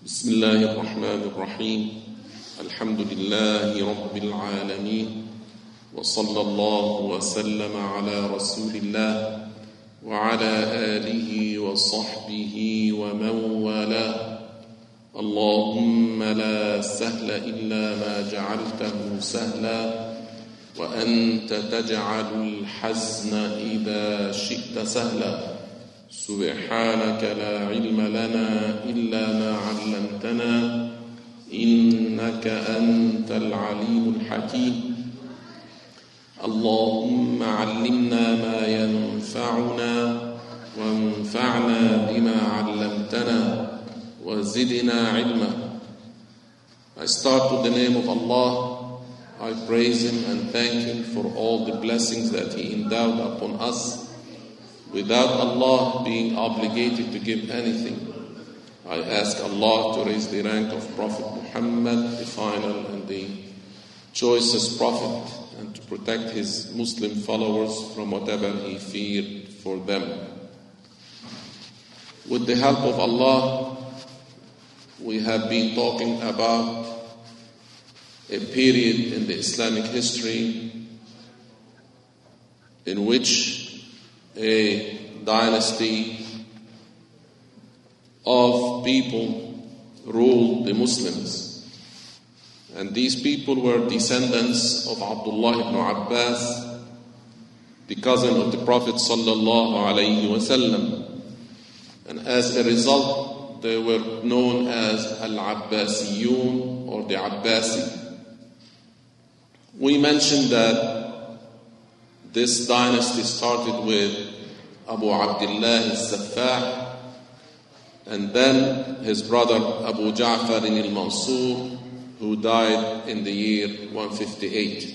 بسم الله الرحمن الرحيم الحمد لله رب العالمين وصلى الله وسلم على رسول الله وعلى آله وصحبه ومن والاه اللهم لا سهل إلا ما جعلته سهلا وأنت تجعل الحزن إذا شئت سهلا سبحانك لا علم لنا إلا ما علمتنا إنك أنت العليم الحكيم اللهم علمنا ما ينفعنا وانفعنا بما علمتنا وزدنا علما. I start with the name of Allah. I praise Him and thank Him for all the blessings that He endowed upon us without Allah being obligated to give anything. I ask Allah to raise the rank of Prophet Muhammad, the final and the choicest Prophet, and to protect his Muslim followers from whatever he feared for them. With the help of Allah, we have been talking about a period in the Islamic history in which a dynasty of people ruled the Muslims. And these people were descendants of Abdullah ibn Abbas, the cousin of the Prophet sallallahu alaihi wasallam. And as a result, they were known as Al-Abbasiyun or the Abbasi. We mentioned that this dynasty started with Abu Abdullah al-Saffah, and then his brother Abu Ja'far al-Mansur, who died in the year 158.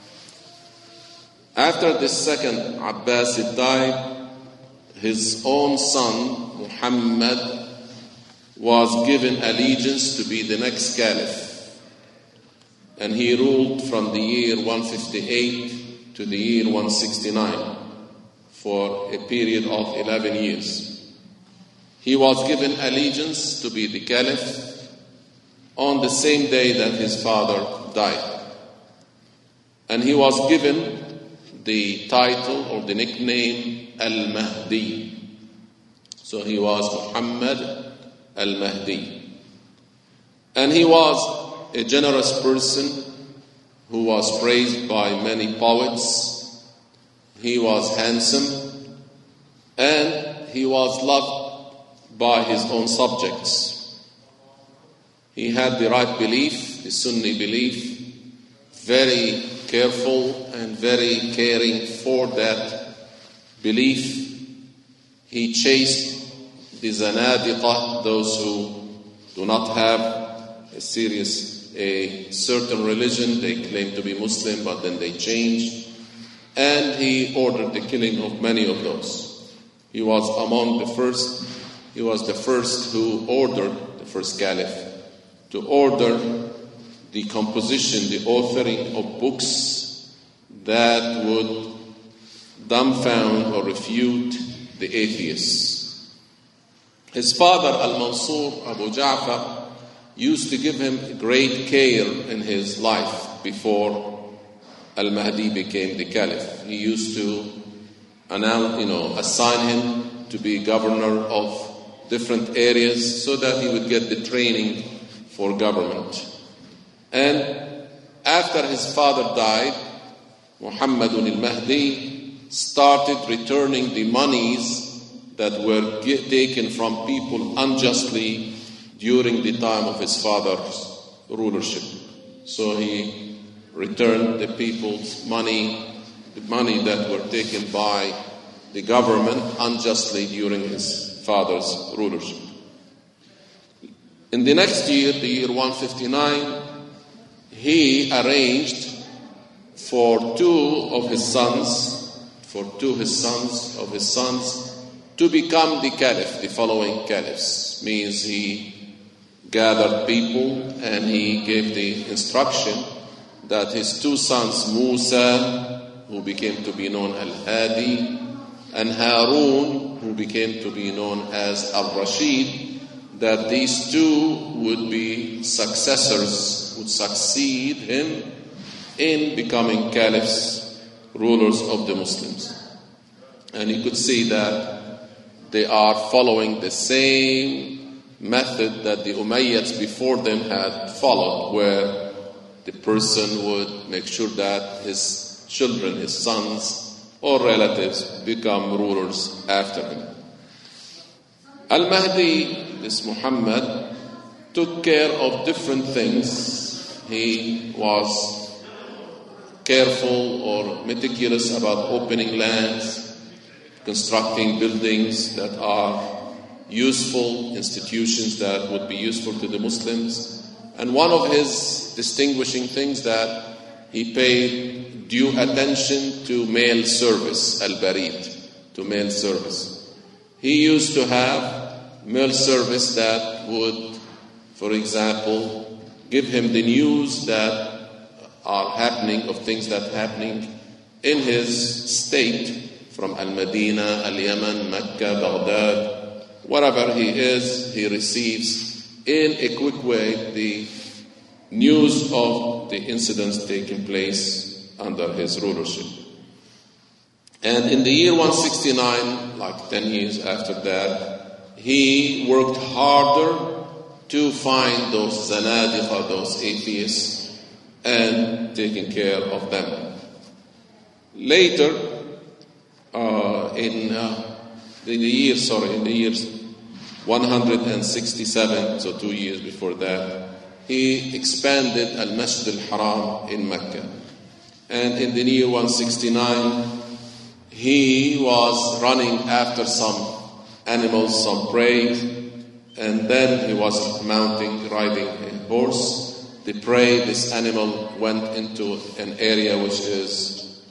After the second Abbasid died, his own son Muhammad was given allegiance to be the next caliph, and he ruled from the year 158 to the year 169 for a period of 11 years. He was given allegiance to be the caliph on the same day that his father died. And he was given the title or the nickname Al-Mahdi. So he was Muhammad Al-Mahdi. And he was a generous person who was praised by many poets. He was handsome and he was loved by his own subjects. He had the right belief, the Sunni belief, very careful and very caring for that belief. He chased the Zanadiqah, those who do not have a certain religion. They claim to be Muslim, but then they change. And he ordered the killing of many of those. He was the first who ordered, the first caliph, to order the composition, the authoring of books that would dumbfound or refute the atheists. His father, Al-Mansur, Abu Ja'far, used to give him great care in his life before Al-Mahdi became the caliph. He used to assign him to be governor of different areas so that he would get the training for government. And after his father died, Muhammad al-Mahdi started returning the monies that were taken from people unjustly during the time of his father's rulership. So he returned the people's money, the money that were taken by the government unjustly during his father's rulership. In the next year, the year 159, he arranged for two of his sons to become the caliph, the following caliphs. Means he gathered people and he gave the instruction that his two sons, Musa, who became to be known Al-Hadi, and Harun, who became to be known as Al-Rashid, that these two would be successors, would succeed him in becoming caliphs, rulers of the Muslims. And you could see that they are following the same method that the Umayyads before them had followed, where the person would make sure that his children, his sons or relatives become rulers after him. Al-Mahdi, this Muhammad, took care of different things. He was careful or meticulous about opening lands, constructing buildings that are useful, institutions that would be useful to the Muslims. And one of his distinguishing things that he paid due attention to mail service, al-barid, to mail service. He used to have mail service that would, for example, give him the news that are happening, of things that are happening in his state, from Al-Madinah, Al-Yaman, Mecca, Baghdad, wherever he is, he receives in a quick way the news of the incidents taking place under his rulership. And in the year 169, like 10 years after that, he worked harder to find those zanadiqa, those atheists, and taking care of them. Later, in the years 167, so 2 years before that, he expanded Al-Masjid Al-Haram in Mecca. And in the year 169, he was running after some animals, some prey, and then he was riding a horse. The prey, this animal, went into an area which is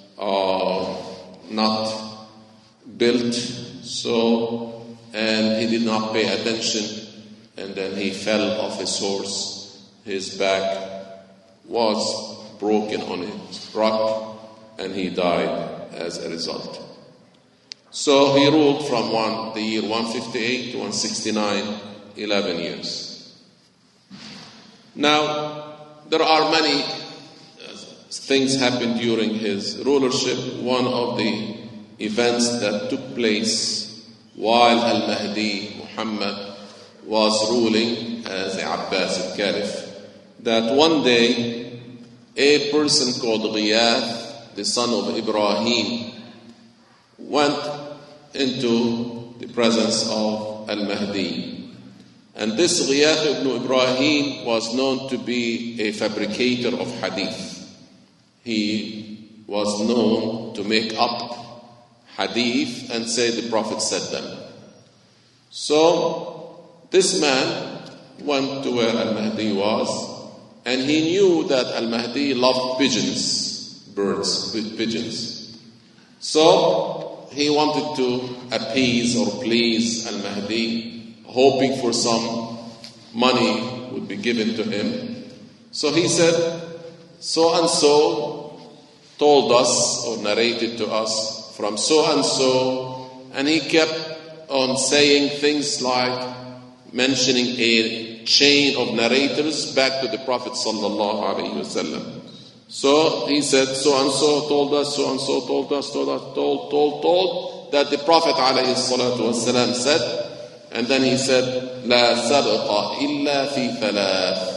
not built, and he did not pay attention, and then he fell off his horse. His back was broken on a rock, and he died as a result. So he ruled from the year 158 to 169, 11 years. Now, there are many things happened during his rulership. One of the events that took place while Al-Mahdi, Muhammad, was ruling as the Abbasid Caliph, that one day a person called Ghiyath, the son of Ibrahim, went into the presence of Al-Mahdi. And this Ghiyath ibn Ibrahim was known to be a fabricator of hadith. He was known to make up hadith and say the Prophet said them. So this man went to where Al-Mahdi was, and he knew that Al-Mahdi loved pigeons, birds, pigeons. So he wanted to appease or please Al-Mahdi, hoping for some money would be given to him. So he said, so and so told us or narrated to us from so and so, and he kept on saying things like mentioning a chain of narrators back to the Prophet sallallahu alaihi wasallam. So he said, so and so told us, so and so told us, told that the Prophet alayhi salatu wasallam said, and then he said, la sabqa illa fi thalath.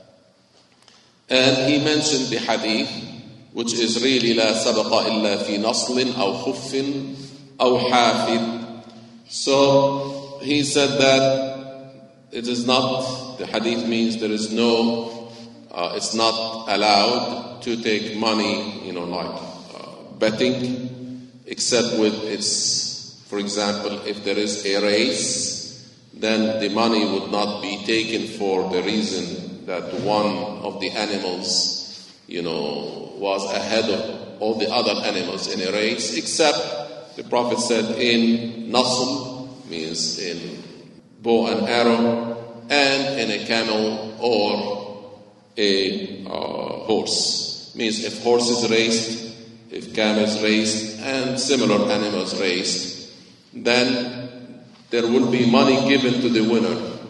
And he mentioned the hadith, which is really la sabqa illa fi naslin aw khuffin aw hafid. So he said that it is not, the hadith means there is no, it's not allowed to take money, like betting, except with its, for example, if there is a race, then the money would not be taken for the reason that one of the animals, was ahead of all the other animals in a race, except the Prophet said in nasl, means in bow and arrow, and in a camel or a horse. Means if horses raced, if camels raced, and similar animals raced, then there will be money given to the winner.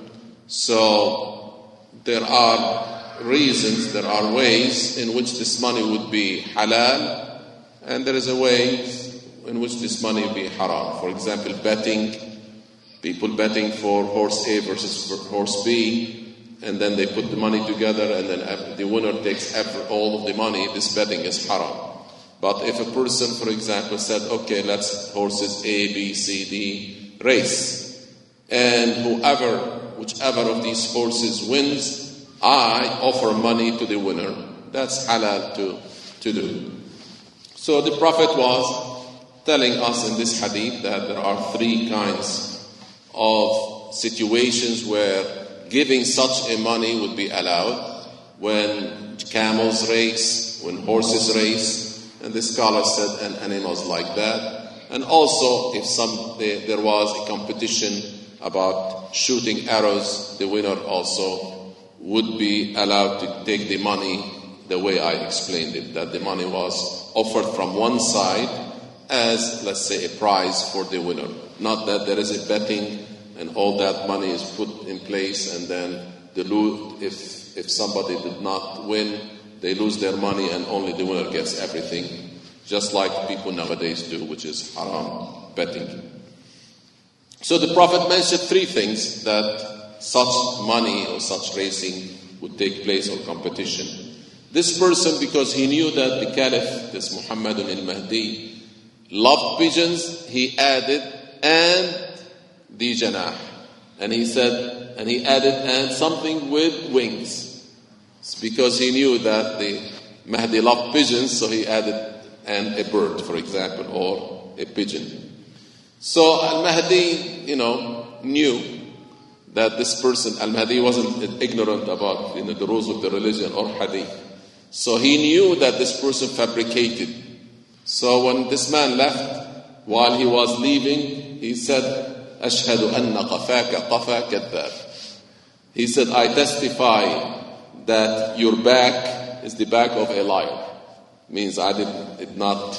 So there are reasons, there are ways in which this money would be halal, and there is a way in which this money would be haram. For example, betting, people betting for horse A versus horse B, and then they put the money together, and then the winner takes all of the money. This betting is haram. But if a person, for example, said, okay, let's horses A, B, C, D race, and whichever of these horses wins, I offer money to the winner. That's halal to do. So the Prophet was telling us in this hadith that there are three kinds of situations where giving such a money would be allowed: when camels race, when horses race, and the scholar said, and animals like that. And also, if there was a competition about shooting arrows, the winner also would be allowed to take the money the way I explained it, that the money was offered from one side as, let's say, a prize for the winner. Not that there is a betting and all that money is put in place, and then if somebody did not win, they lose their money and only the winner gets everything, just like people nowadays do, which is haram betting. So the Prophet mentioned three things that such money or such racing would take place, or competition. This person, because he knew that the Caliph, this Muhammadun al-Mahdi, loved pigeons, he added and the janah. And he said, and he added and something with wings. It's because he knew that the Mahdi loved pigeons, so he added and a bird, for example, or a pigeon. So Al-Mahdi, knew that this person, Al-Mahdi wasn't ignorant about the rules of the religion or hadith. So he knew that this person fabricated. So when this man left, while he was leaving, he said, أشهد أن قفاك قفا كذاب. He said, I testify that your back is the back of a liar. Means I did not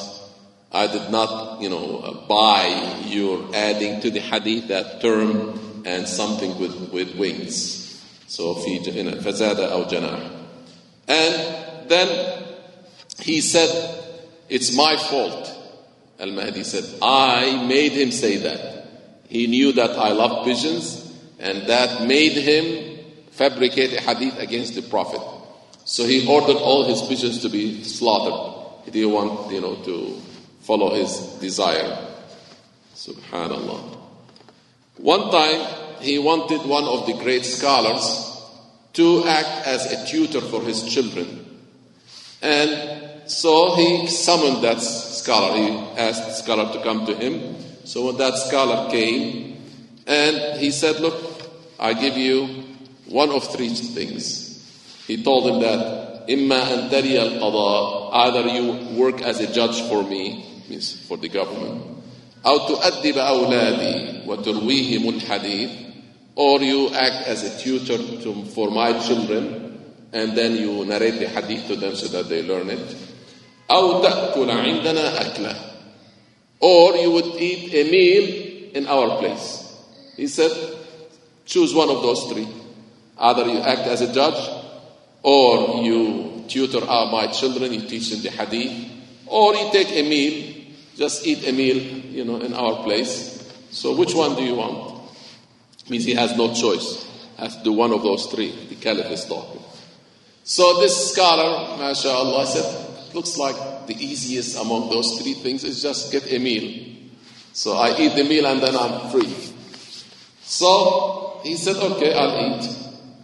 buy your adding to the hadith that term and something with wings. So فزاد أو جناح. And then he said, it's my fault. Al-Mahdi said, I made him say that. He knew that I love pigeons, and that made him fabricate a hadith against the Prophet. So he ordered all his pigeons to be slaughtered. He didn't want, to follow his desire. Subhanallah. One time, he wanted one of the great scholars to act as a tutor for his children. And so he summoned that scholar. He asked the scholar to come to him. So when that scholar came, and he said, look, I give you one of three things. He told him that, إِمَّا أَن تَرِيَ الْقَضَاء, either you work as a judge for me, means for the government, أَوْ تُؤَدِّبَ أَوْلَادِي وَتُرْوِيهِمُ الْحَدِيثِ, or you act as a tutor for my children, and then you narrate the hadith to them so that they learn it. أَوْ تَأْكُلَ عِنْدَنَا أَكْلَةً, or you would eat a meal in our place. He said, choose one of those three. Either you act as a judge, or you tutor my children, you teach them the hadith, or you take a meal, just eat a meal, in our place. So which one do you want? Means he has no choice. Has to do one of those three. The Caliph is talking. So this scholar, mashallah, said, looks like the easiest among those three things is just get a meal. So I eat the meal and then I'm free. So he said, okay, I'll eat.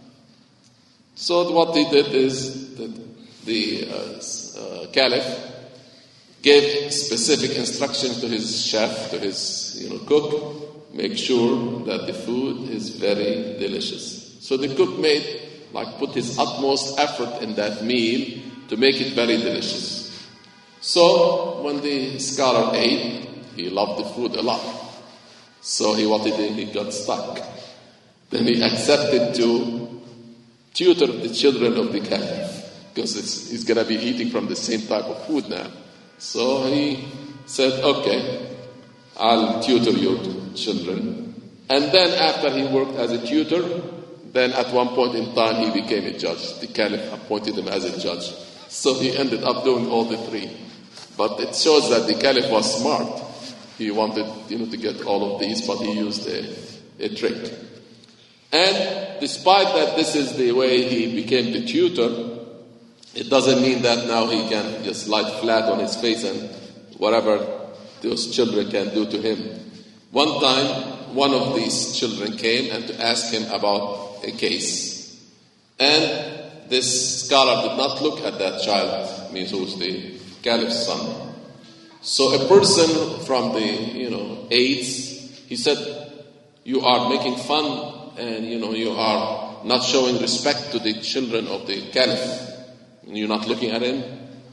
So what he did is that the Caliph gave specific instructions to his chef, to his cook, make sure that the food is very delicious. So the cook put his utmost effort in that meal to make it very delicious. So when the scholar ate, he loved the food a lot. So he got stuck. Then he accepted to tutor the children of the Caliph, because he's going to be eating from the same type of food now. So he said, okay, I'll tutor your children. And then after he worked as a tutor, Then at one point in time, he became a judge. The caliph appointed him as a judge. So he ended up doing all the three. But it shows that the caliph was smart. He wanted, to get all of these, but he used a trick. And despite that this is the way he became the tutor, it doesn't mean that now he can just lie flat on his face and whatever those children can do to him. One time, one of these children came and to ask him about a case. And this scholar did not look at that child, means who's the caliph's son. So a person from the, aides, he said, you are making fun and, you are not showing respect to the children of the caliph. You're not looking at him.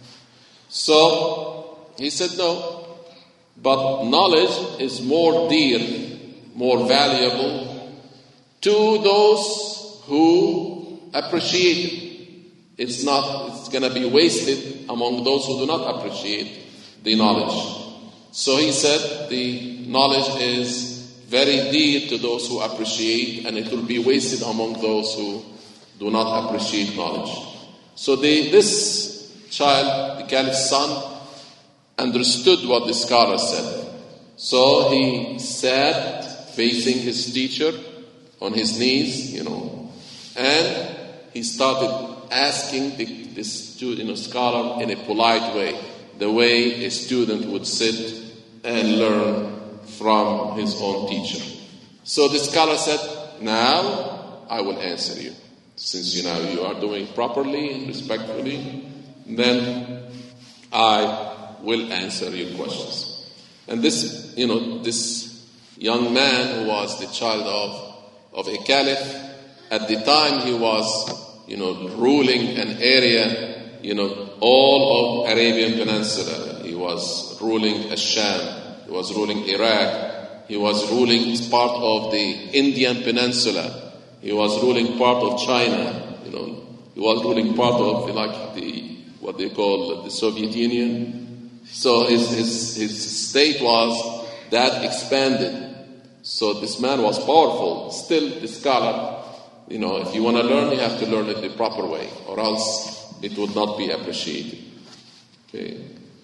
So he said, no, but knowledge is more dear, more valuable to those who appreciate it. It's going to be wasted among those who do not appreciate the knowledge. So he said the knowledge is very dear to those who appreciate, and it will be wasted among those who do not appreciate knowledge. So this child, the caliph's son, understood what the scholar said. So he sat facing his teacher on his knees, and he started asking this scholar in a polite way, the way a student would sit and learn from his own teacher. So the scholar said, now I will answer you. Since you are doing properly and respectfully, then I will answer your questions. And this young man who was the child of a caliph, at the time he was, ruling an area, all of Arabian Peninsula. He was ruling Asham. He was ruling Iraq. He was ruling part of the Indian Peninsula. He was ruling part of China, He was ruling part of what they call the Soviet Union. So his state was that expanded. So this man was powerful. Still, the scholar, if you want to learn, you have to learn it the proper way, or else it would not be appreciated. Okay.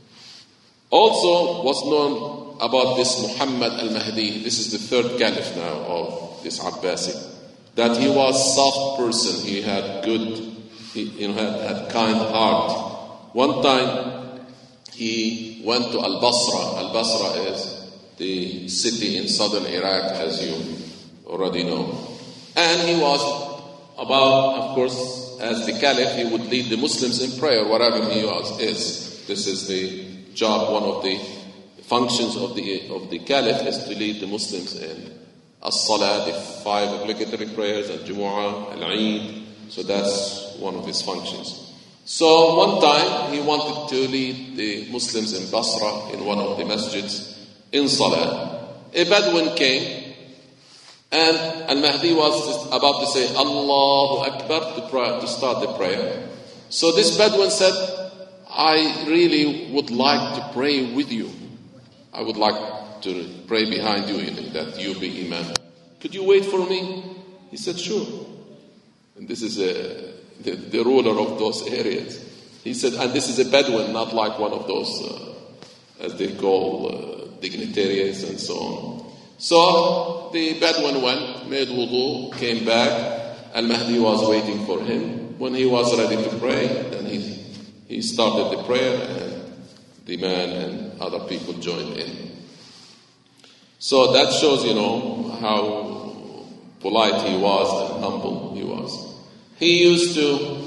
Also, what's known about this Muhammad al-Mahdi, this is the third caliph now of this Abbasi, that he was a soft person. He had had kind heart. One time he went to Al-Basra. Al-Basra is the city in southern Iraq, as you already know. And he was of course, as the caliph, he would lead the Muslims in prayer, wherever he is. This is the job, one of the functions of the caliph is to lead the Muslims in As-Salah, the 5 obligatory prayers, Al-Jumu'ah, Al-Eid. So that's one of his functions. So one time he wanted to lead the Muslims in Basra in one of the masjids in Salah. A Bedouin came and Al-Mahdi was about to say Allahu Akbar to start the prayer. So this Bedouin said, I really would like to pray with you. I would like to pray behind you, that you be Imam. Could you wait for me? He said, sure. And this is the ruler of those areas. He said, and this is a Bedouin, not like one of those, as they call, dignitaries and so on. So the Bedouin went, made wudu, came back. Al-Mahdi was waiting for him. When he was ready to pray, then he started the prayer, and the man and other people joined in. So that shows, how polite he was and humble he was. He used to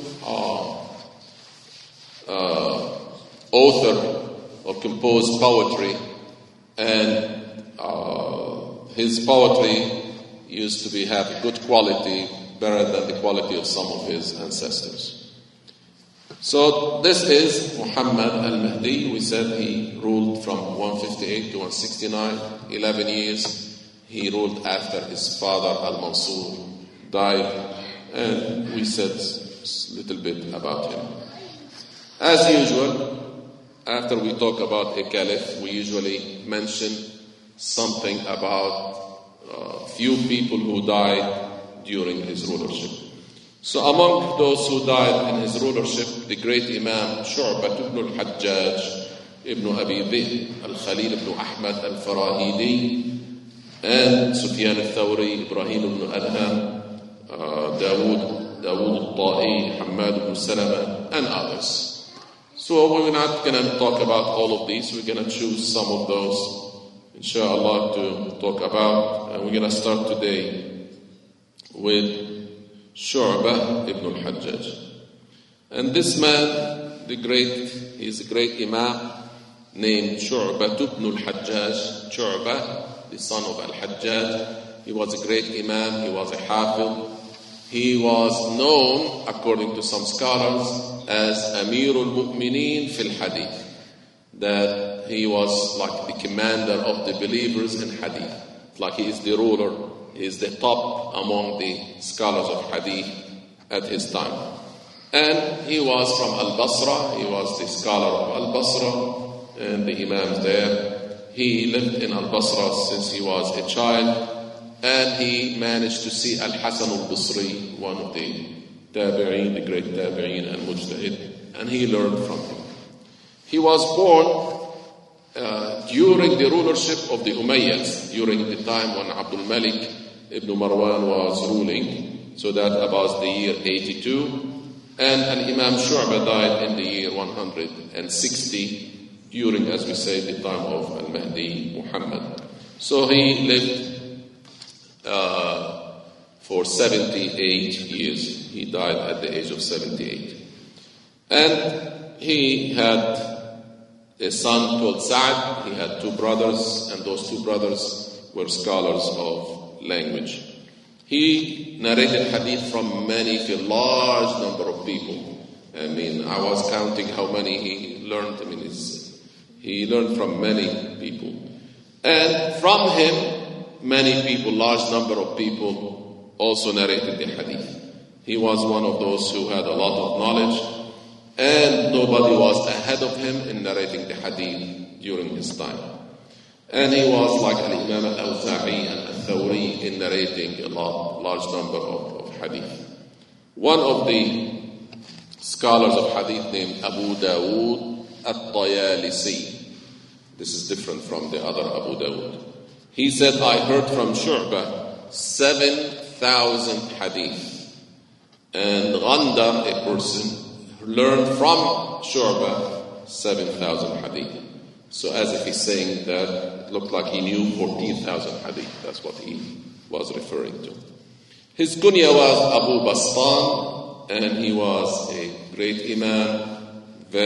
author or compose poetry, and his poetry used to have good quality, better than the quality of some of his ancestors. So this is Muhammad al-Mahdi. We said he ruled from 158 to 169, 11 years. He ruled after his father al-Mansur died, and we said a little bit about him. As usual, after we talk about a caliph, we usually mention something about few people who died during his rulership. So among those who died in his rulership, the great Imam Shu'bah ibn al-Hajjaj, ibn Abi Dhi'b, al-Khalil ibn Ahmad al-Farahidi, and Sufyan al-Thawri, Ibrahim ibn Adham, Dawood al-Ta'i, Hammad ibn Salama, and others. So we're not going to talk about all of these. We're going to choose some of those, inshallah, to talk about. And we're going to start today with Shu'bah ibn al-Hajjaj. And this man, he's a great Imam named Shu'bah ibn al-Hajjaj. Shu'bah, the son of al-Hajjaj. He was a great Imam, he was a Hafiz. He was known, according to some scholars, as Amirul Mu'mineen fil Hadith. That he was like the commander of the believers in Hadith. Like he is the ruler. He is the top among the scholars of Hadith at his time. And he was from Al-Basra. He was the scholar of Al-Basra and the Imams there. He lived in Al-Basra since he was a child. And he managed to see Al-Hasan al-Basri, one of the Tabi'een, the great Tabi'een and Mujtahid. And he learned from him. He was born during the rulership of the Umayyads, during the time when Abdul Malik ibn Marwan was ruling. So that about the year 82. And Al-Imam Shu'bah died in the year 160 during, as we say, the time of Al-Mahdi Muhammad. So he lived for 78 years. He died at the age of 78. And he had a son called Sa'd. He had two brothers, and those two brothers were scholars of language. He narrated hadith from a large number of people. I mean, I was counting how many he learned. I mean, he learned from many people. And from him, many people, large number of people, also narrated the hadith. He was one of those who had a lot of knowledge, and nobody was ahead of him in narrating the hadith during his time. And he was like Al-Imam Al-Awza'i and Al-Thawri in narrating a large number of hadith. One of the scholars of hadith named Abu Dawood At-Tayalisi. This is different from the other Abu Dawood. He said, I heard from Shu'bah 7,000 hadith. And Ghandar, a person, learned from Shu'bah 7,000 hadith. So as if he's saying that, it looked like he knew 14,000 hadith. That's what he was referring to. His kunya was Abu Bastan, and he was a great Imam.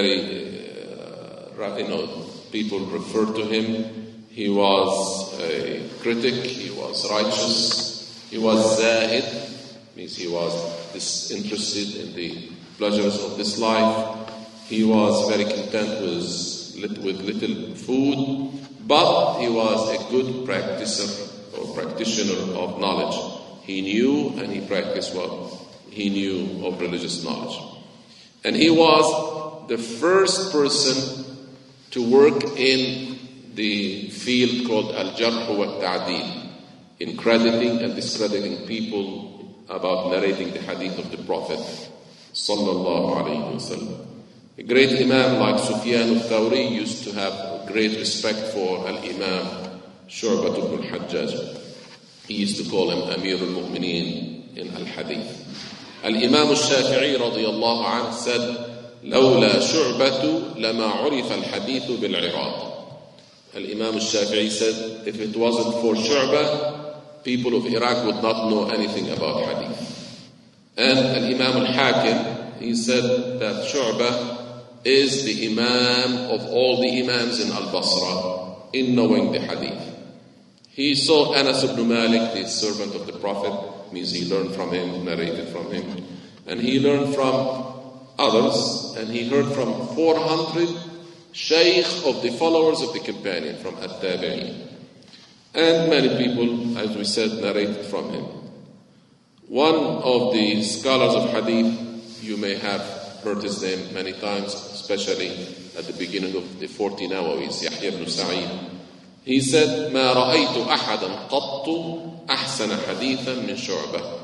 People referred to him. He was a critic. He was righteous. He was zahid, means he was disinterested in the pleasures of this life. He was very content with little food, but he was a good practitioner of knowledge. He knew and he practiced what he knew of religious knowledge. And he was the first person to work in the field called Al-Jarh wa Ta'dil, in crediting and discrediting people about narrating the hadith of the Prophet sallallahu alayhi wasallam. A great Imam like Sufyan al-Thawri used to have great respect for Al-Imam Shu'bah ibn al-Hajjaj. He used to call him Amir al-Mu'mineen in al-Hadith. Al-Imam al-Shafi'i radiyallahu anhu said, لولا شعبة لما عرف الحديث بالعراق. Al-Imam al-Shafi'i said, if it wasn't for Shu'bah, people of Iraq would not know anything about hadith. And Al-Imam al-Hakim, he said that Shu'bah is the Imam of all the Imams in Al-Basra in knowing the hadith. He saw Anas ibn Malik, the servant of the Prophet, means he learned from him, narrated from him. And he learned from others, and he heard from 400 shaykh of the followers of the companion from At-Tabi'een. And many people, as we said, narrated from him. One of the scholars of hadith, you may have heard his name many times, especially at the beginning of the 40 Nawawis, Yahya ibn Sa'id. He said, ما رأيت أحدا قط أحسن حديثا من شعبة.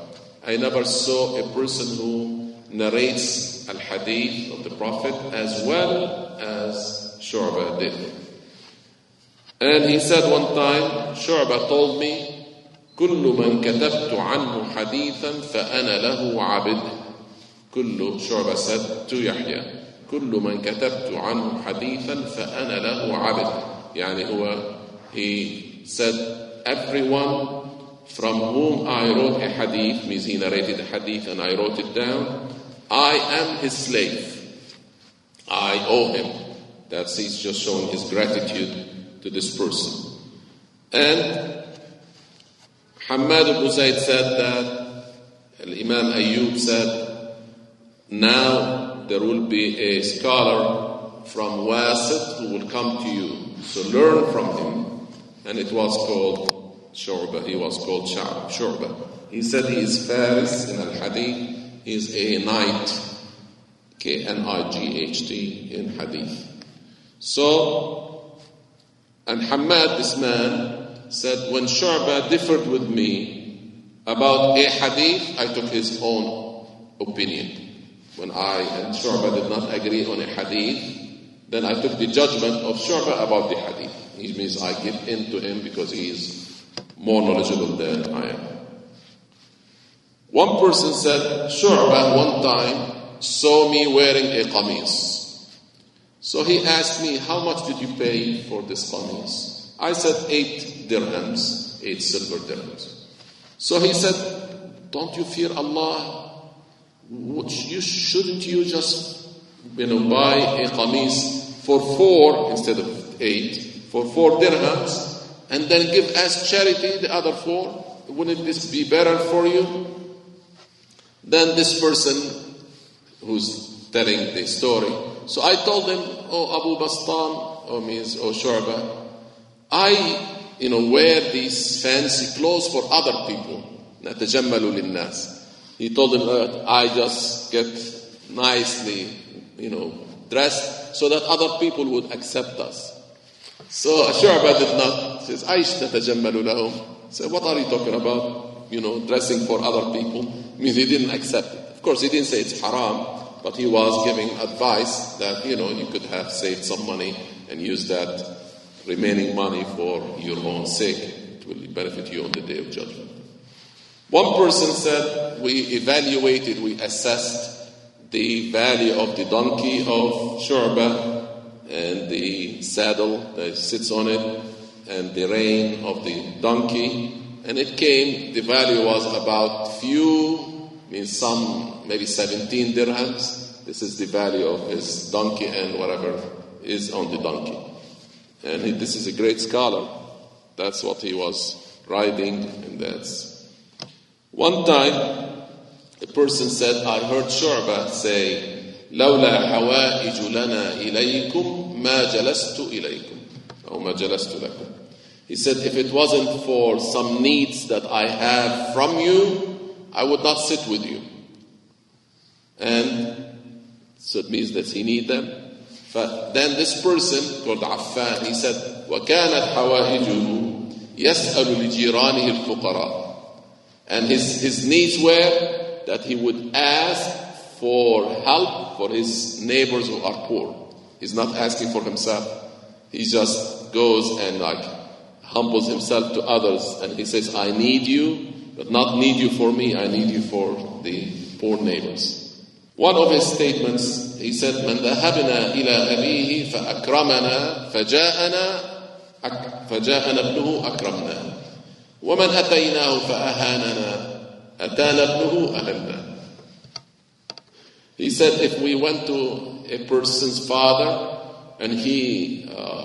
I never saw a person who narrates al-hadith of the Prophet as well as Shu'bah did. And he said one time, Shu'bah told me, كل من كتبت عنه حديثا فأنا له عبد. Shu'bah said to Yahya, كل من كتبت عنه حديثا فأنا له عبد. He said, everyone from whom I wrote a hadith, means he narrated a hadith and I wrote it down, I am his slave. I owe him. He's just showing his gratitude to this person. And Hammad ibn Zayd said that, Imam Ayyub said, now there will be a scholar from Wasit who will come to you. So learn from him. And it was called Shu'bah. He was called Shu'bah. He said he is Faris in al-Hadith. He is a knight, K-N-I-G-H-T in Hadith. So, and Hammad, this man, said, when Shu'bah differed with me about a hadith, I took his own opinion. When I and Shu'bah did not agree on a hadith, then I took the judgment of Shu'bah about the hadith. It means I give in to him because he is more knowledgeable than I am. One person said, Shu'bah one time saw me wearing a qamis. So he asked me, how much did you pay for this qamis? I said 8 dirhams, 8 silver dirhams. So he said, don't you fear Allah? Shouldn't you just buy a qamis for 4 instead of 8, for 4 dirhams, and then give as charity the other 4? Wouldn't this be better for you? Then this person who's telling the story, so I told him, oh Abu Bastam, oh Shu'bah, I wear these fancy clothes for other people. نَتَجَمَّلُ لِلنَّاسِ. He told him that I just get nicely, dressed so that other people would accept us. So Shu'bah did not. He says, أَيْشْ نَتَجَمَّلُ لَهُمْ. So what are you talking about? Dressing for other people. Means he didn't accept it. Of course, he didn't say it's haram, but he was giving advice that, you could have saved some money and used that remaining money for your own sake. It will benefit you on the day of judgment. One person said, we assessed the value of the donkey of Shu'bah and the saddle that sits on it and the rein of the donkey. And the value was about maybe 17 dirhams. This is the value of his donkey and whatever is on the donkey. And this is a great scholar. That's what he was riding, and that's... One time, a person said, I heard Shu'bah say, لولا حوائج لنا إليكم ما جلست إليكم أو ما جلست لكم. He said, if it wasn't for some needs that I have from you, I would not sit with you. And so it means that he needs them. But then this person called Affan, he said, وَكَانَتْ حَوَائِجُهُ يَسْأَلُ لِجِيرَانِهِ الْفُقَرَاءِ. And his needs were that he would ask for help for his neighbors who are poor. He's not asking for himself. He just goes and humbles himself to others, and he says, I need you, but not need you for me, I need you for the poor neighbors. One of his statements, he said, من ذهبنا إلى أبيه فأكرمنا فجاءنا ابنه أكرمنا ومن أتيناه فأهاننا أتانا ابنه أهلنا. He said, if we went to a person's father and he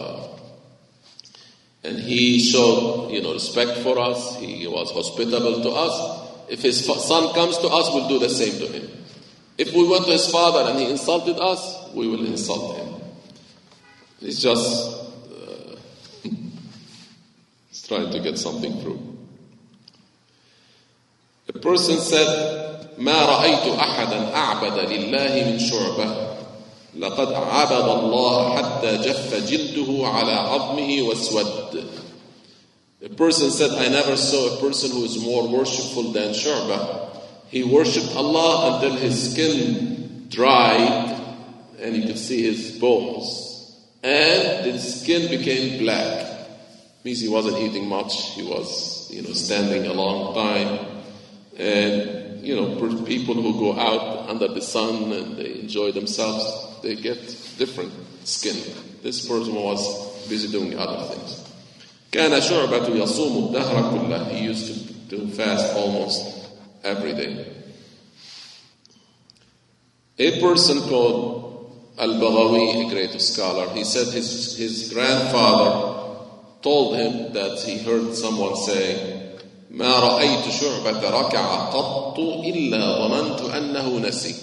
showed, respect for us, he was hospitable to us, if his son comes to us, we'll do the same to him. If we went to his father and he insulted us, we will insult him. He's just he's trying to get something through. A person said, ما رأيت أحدا أعبد لله من شعبة لقد عبد الله حتى جف جلده على عظمه واسود. A person said, I never saw a person who is more worshipful than Shu'bah. He worshipped Allah until his skin dried and you could see his bones. And his skin became black. Means he wasn't eating much. He was, standing a long time. And, people who go out under the sun and they enjoy themselves, they get different skin. This person was busy doing other things. كان شعبة يصوم الدهر كله. He used to fast almost every day. A person called Al-Baghawi, a great scholar, he said his grandfather told him that he heard someone say, ما رأيت شعبة ركع قط إلا ظننت أنه نسي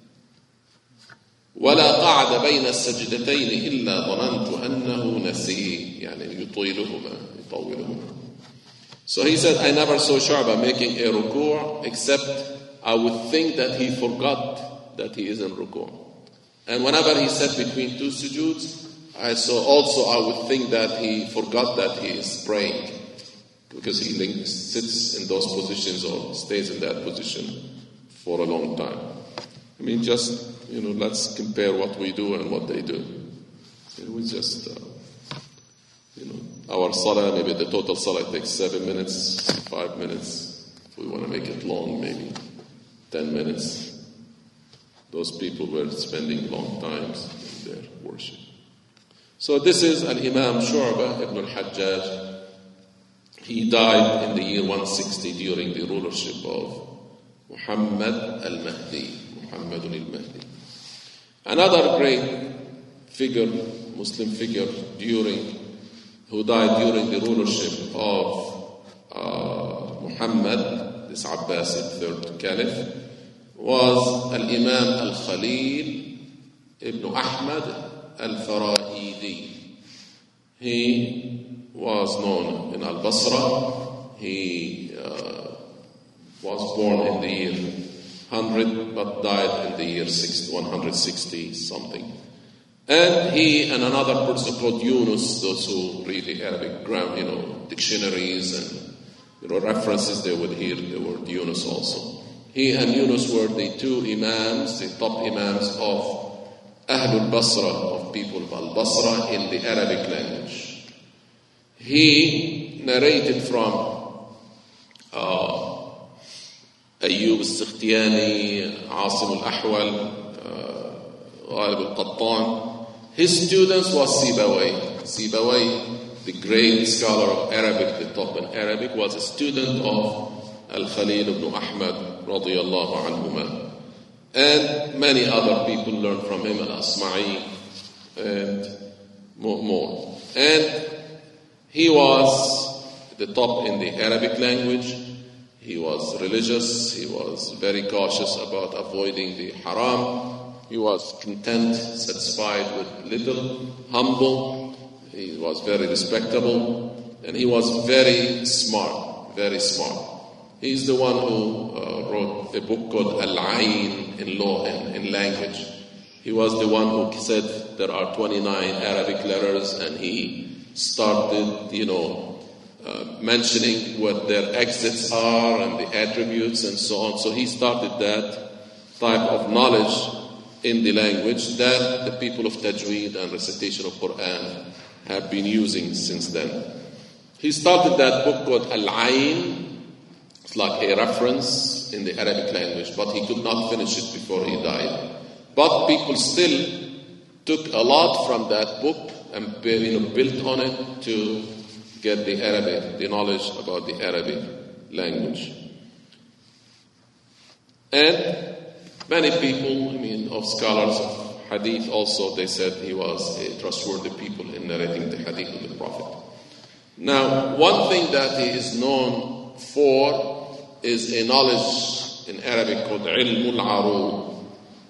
ولا قعد بين السجدتين إلا ظننت أنه نسي يعني يطولهما. So he said, I never saw Shu'bah making a ruku' except I would think that he forgot that he is in ruku'. And whenever he sat between two sujuds, I would think that he forgot that he is praying, because he sits in those positions or stays in that position for a long time. I mean, just, let's compare what we do and what they do. We just, our salah, maybe the total salah takes 7 minutes, 5 minutes. If we want to make it long, maybe 10 minutes. Those people were spending long times in their worship. So this is Al-Imam Shu'bah ibn al-Hajjaj. He died in the year 160 during the rulership of Muhammad al-Mahdi. Another great figure, Muslim figure, who died during the rulership of Muhammad, this Abbasid third caliph, was Al-Imam Al-Khalil ibn Ahmad Al-Farahidi. He was known in Al-Basra. He was born in the year 100 but died in the year 160 something. And he and another person called Yunus, those who read the Arabic grammar, dictionaries and references, they would hear the word Yunus also. He and Yunus were the two imams, the top imams of Ahlul Basra, of people of Al-Basra in the Arabic language. He narrated from Ayyub al-Sikhtiyani, Asim al-Ahwal, Ghalib al-Qattan. His students was Sibawayh. Sibawayh, the great scholar of Arabic, the top in Arabic, was a student of Al-Khalil ibn Ahmad radiyallahu anhuma. And many other people learned from him, Al-Asma'i and more. And he was the top in the Arabic language. He was religious. He was very cautious about avoiding the haram. He was content, satisfied with little, humble. He was very respectable. And he was very smart, very smart. He's the one who wrote a book called Al-Ain in law, in language. He was the one who said there are 29 Arabic letters, and he started, mentioning what their exits are and the attributes and so on. So he started that type of knowledge in the language that the people of Tajweed and recitation of Quran have been using since then. He started that book called Al-Ain. It's like a reference in the Arabic language, but he could not finish it before he died. But people still took a lot from that book and built on it to get the knowledge about the Arabic language. And many people, of scholars of hadith also, they said he was a trustworthy people in narrating the hadith of the Prophet. Now, one thing that he is known for is a knowledge in Arabic called ilmul arud.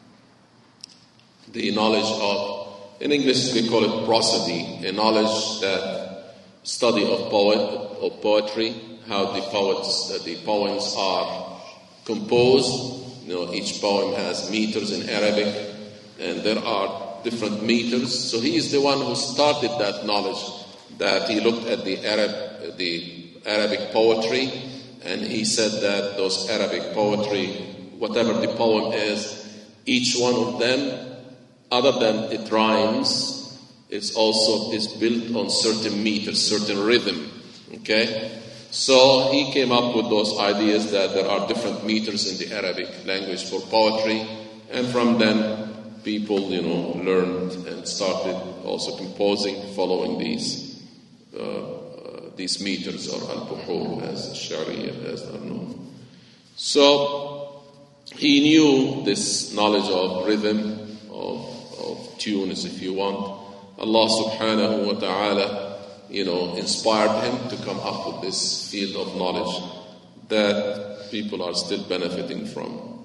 The knowledge of, in English they call it prosody, a knowledge that study of poetry, how the poems are composed. Each poem has meters in Arabic, and there are different meters. So he is the one who started that knowledge, that he looked at the Arabic poetry, and he said that those Arabic poetry whatever the poem is, each one of them, other than it rhymes, is built on certain meters, certain rhythm. Okay? So he came up with those ideas that there are different meters in the Arabic language for poetry, and from then people, learned and started also composing following these meters, or al-buhur as Shari'ah as are known. So he knew this knowledge of rhythm, of tunes, if you want. Allah subhanahu wa ta'ala, inspired him to come up with this field of knowledge that people are still benefiting from.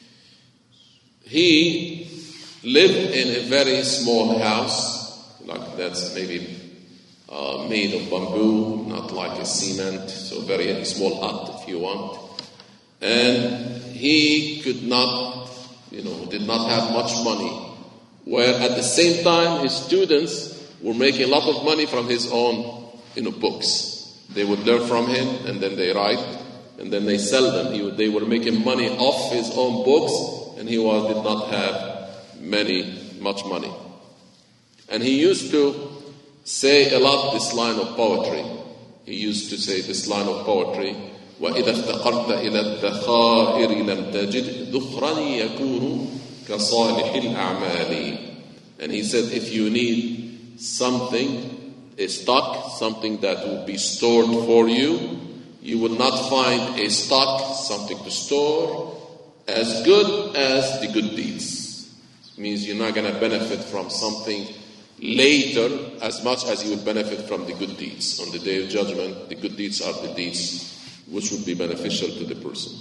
He lived in a very small house, like that's maybe made of bamboo, not like a cement, so very small hut if you want. And he could not, did not have much money, where at the same time his students were making a lot of money from his own, books. They would learn from him, and then they write, and then they sell them. They were making money off his own books, and he did not have much money. And he used to say a lot this line of poetry. He used to say this line of poetry, وَإِذَا افتقرت إلى الذخائر لم تجد ذخرا يكون كصالح الأعمال. And he said, if you need something, a stock, something that will be stored for you, you will not find a stock, something to store, as good as the good deeds. It means you're not going to benefit from something later as much as you will benefit from the good deeds. On the day of judgment, the good deeds are the deeds which would be beneficial to the person.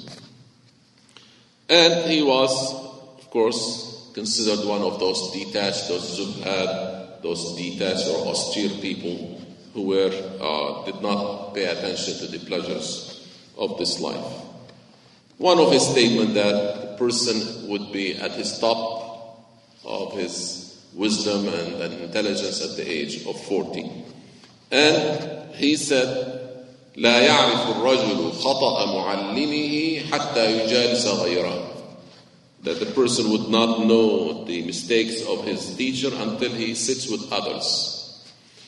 And he was, of course, considered one of those detached, those zuhad, those detached or austere people who did not pay attention to the pleasures of this life. One of his statements that the person would be at his top of his wisdom and intelligence at the age of 40. And he said, لا يعرف الرجل خطأ معلمه حتى يجالس غيره. That the person would not know the mistakes of his teacher until he sits with others.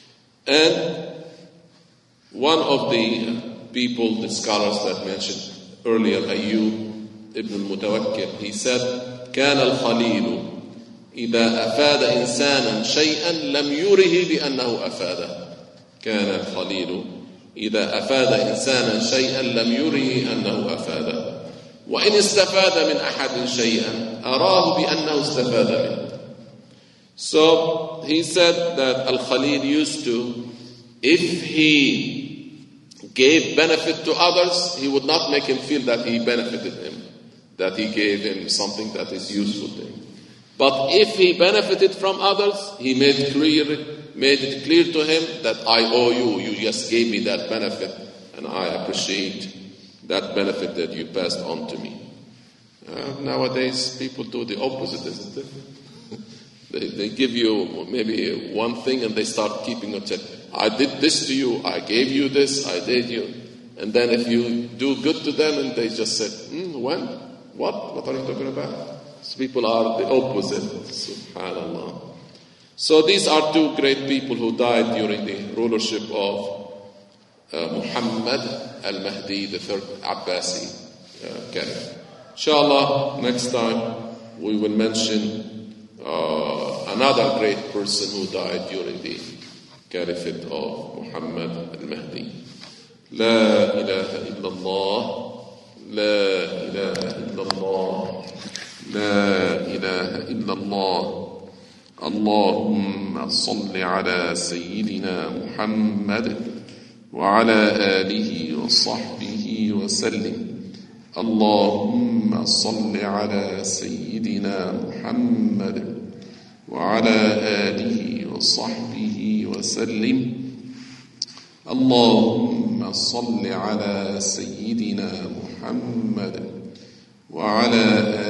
And one of the people, the scholars that mentioned earlier, Ayyub ibn al-Mutawakkil, he said, كان الخليل إذا أفاد إنسانا شيئا لم يره بأنه أفاده. كان الخليل إذا أفاد إنسانا شيئا لم يره أنه أفاده. وإن استفاد من أحد شيئا أراه بأنه استفاد منه. So he said that Al-Khalil used to, if he gave benefit to others, he would not make him feel that he benefited him, that he gave him something that is useful to him. But if he benefited from others, he made it clear to him that I owe you. You just gave me that benefit, and I appreciate that benefit that you passed on to me. Nowadays, people do the opposite, isn't it? They give you maybe one thing, and they start keeping on check. I did this to you. I gave you this. I did you. And then if you do good to them, and they just said, when? What? What are you talking about? So people are the opposite. Subhanallah. So these are two great people who died during the rulership of Muhammad al-Mahdi, the third Abbasi caliph. Inshallah, next time we will mention another great person who died during the caliphate of Muhammad al-Mahdi. La ilaha illallah, la ilaha illallah, la ilaha illallah. اللهم صل على سيدنا محمد وعلى آله وصحبه وسلم. اللهم صل على سيدنا محمد وعلى آله وصحبه وسلم. اللهم صل على سيدنا محمد وعلى آله